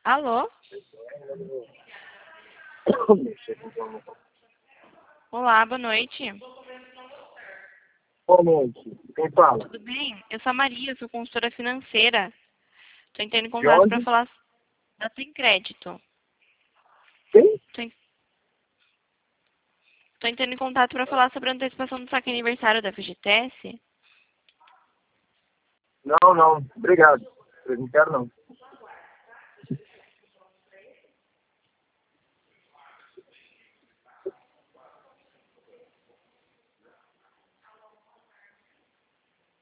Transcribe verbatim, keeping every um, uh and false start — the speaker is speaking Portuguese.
Alô? Olá, boa noite. Boa noite. Quem fala? Tudo bem? Eu sou a Maria, sou consultora financeira. Estou entrando em De contato para onde? falar da Sem Crédito. Quem? Estou en... Tô entrando em contato para falar sobre a antecipação do saque aniversário da F G T S. Não, não. Obrigado. Eu não quero, não.